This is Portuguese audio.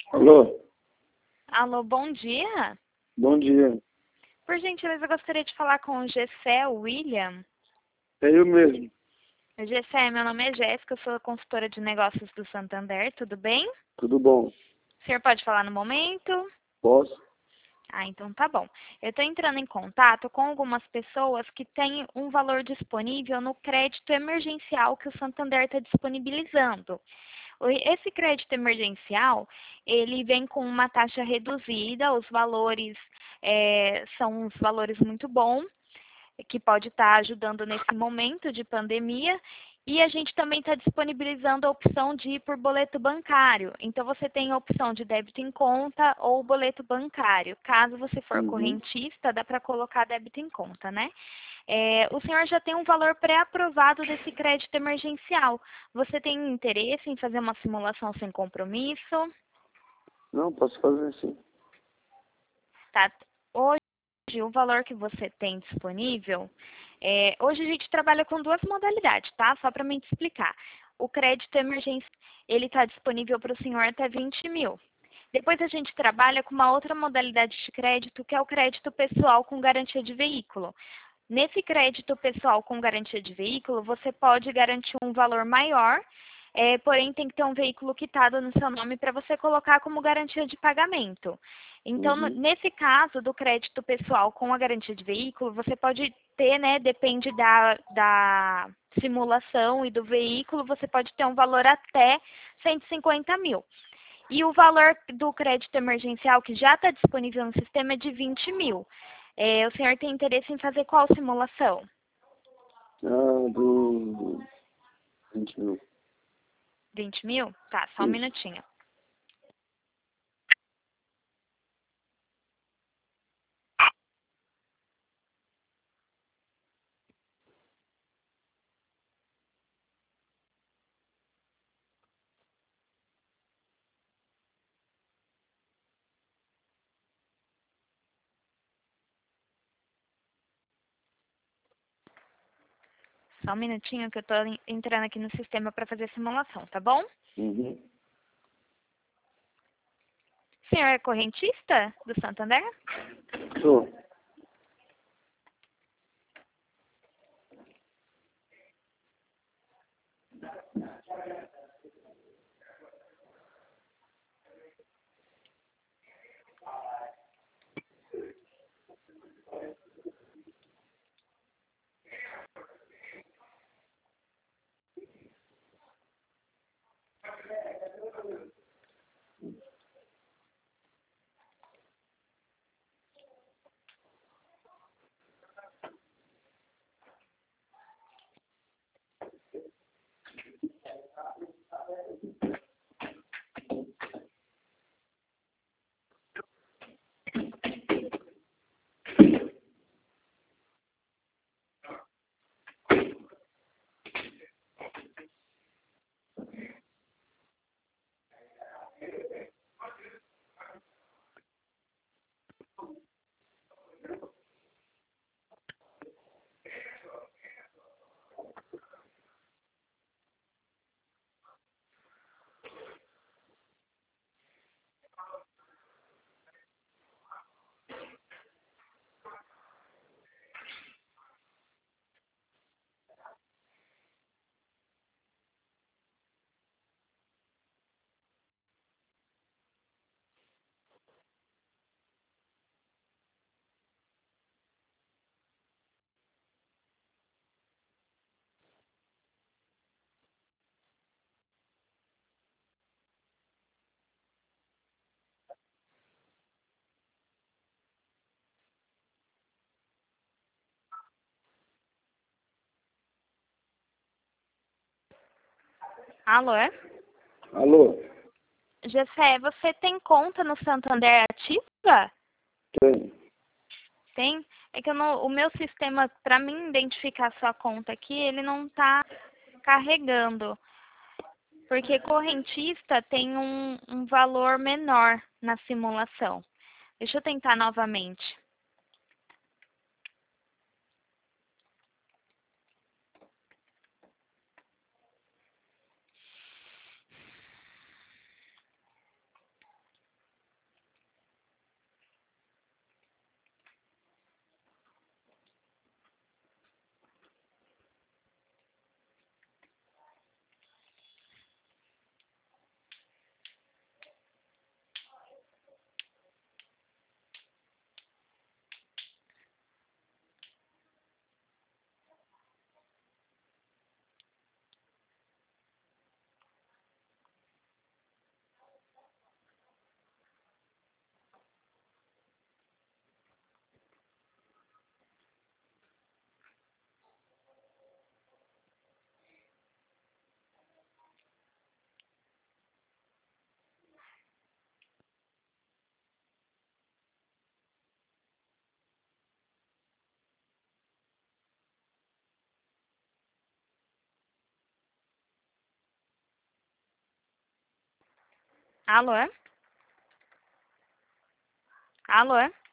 Alô? Alô, bom dia. Bom dia. Por gentileza, eu gostaria de falar com o Gessé William. É eu mesmo. Gessé, meu nome é Jéssica, eu sou a consultora de negócios do Santander, tudo bem? Tudo bom? O senhor pode falar no momento? Posso? Então tá bom. Eu estou entrando em contato com algumas pessoas que têm um valor disponível no crédito emergencial que o Santander está disponibilizando. Esse crédito emergencial, ele vem com uma taxa reduzida, os valores são uns valores muito bons, que pode estar ajudando nesse momento de pandemia. E a gente também está disponibilizando a opção de ir por boleto bancário. Então, você tem a opção de débito em conta ou boleto bancário. Caso você for Uhum. correntista, dá para colocar débito em conta, né? O senhor já tem um valor pré-aprovado desse crédito emergencial. Você tem interesse em fazer uma simulação sem compromisso? Não, posso fazer sim. Tá. Hoje, o valor que você tem disponível, hoje a gente trabalha com duas modalidades, tá? Só para me explicar. O crédito emergencial, ele está disponível para o senhor até 20 mil. Depois a gente trabalha com uma outra modalidade de crédito, que é o crédito pessoal com garantia de veículo. Nesse crédito pessoal com garantia de veículo, você pode garantir um valor maior, porém tem que ter um veículo quitado no seu nome para você colocar como garantia de pagamento. Então, Uhum. nesse caso do crédito pessoal com a garantia de veículo, você pode ter, né, depende da simulação e do veículo, você pode ter um valor até 150 mil. E o valor do crédito emergencial que já está disponível no sistema é de 20 mil. O senhor tem interesse em fazer qual simulação? Do 20 mil. 20 mil? Tá, só um Isso. minutinho. Só um minutinho que eu estou entrando aqui no sistema para fazer a simulação, tá bom? Uhum. O senhor é correntista do Santander? Sou. Alô, é? Alô? Gessé, você tem conta no Santander ativa? Tem. Tem? É que o meu sistema, para mim identificar sua conta aqui, ele não está carregando. Porque correntista tem um valor menor na simulação. Deixa eu tentar novamente. Alô? Alô?